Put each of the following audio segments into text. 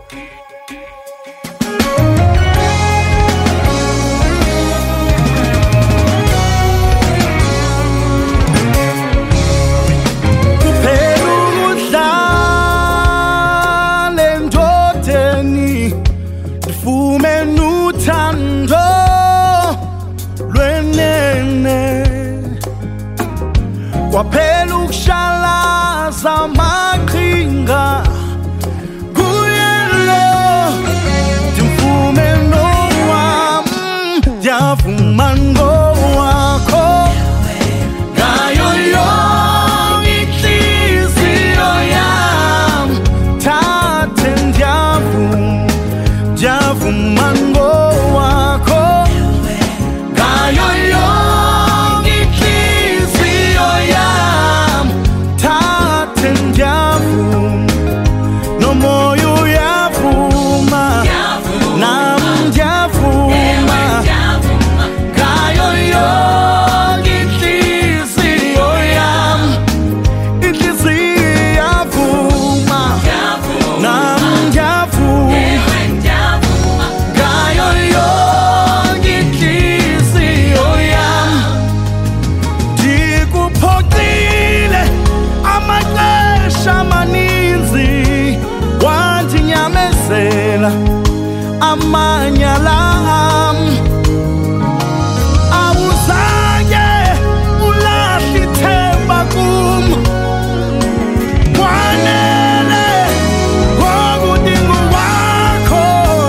Kwaphela ukushalaza amaqhinga kuyelo ndimvume nowami ndiyavuma ngowakho ngayo yonke inhliziyo yami thathe ndiyavuma ngowakho ngayo yonke inhliziyo yami thathe ndiyavuma nomoya uyavuma nami ndiyavuma ngayo yonke inhliziyo yami iyavuma nami ndiyavuma ngayo yonke inhliziyo yami ndikuphoxile amaxesha amaninzi wandinyamezela amanyala ami awuzange ulahle ithemba kum kwanele ngokudinga wakho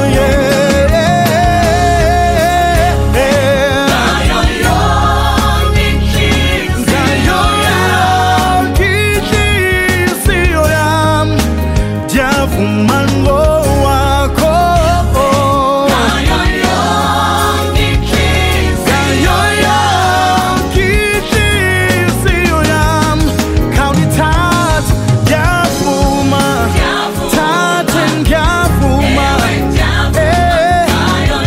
ngayo yonke inhliziyo yami ndiyavuma ngowakho ngayo yonke inhliziyo yami khawundithathe ndiyavuma thathe ndiyavuma ngayo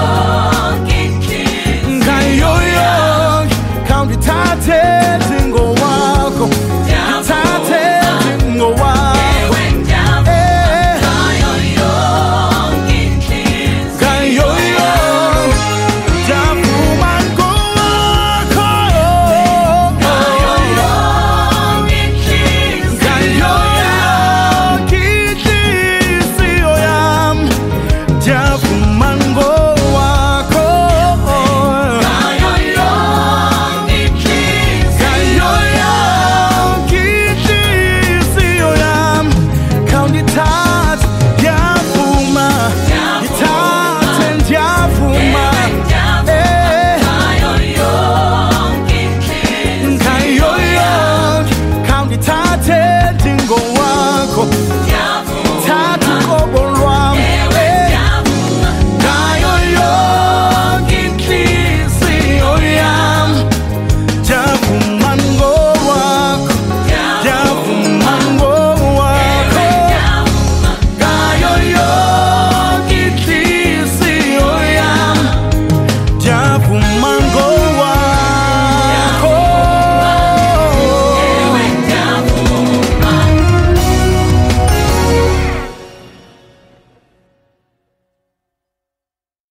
yonke khawundithathe ndingowakho ndithathe ndingowakho ngayo yonke ndiyavuma ngowakho ngayo yonke inhliziyo yami ndiyavuma ngowakho ngayo yonke inhliziyo yami khawundithathe ndiyavuma ndithathe ndiyavuma ngayo yonke khawundithathe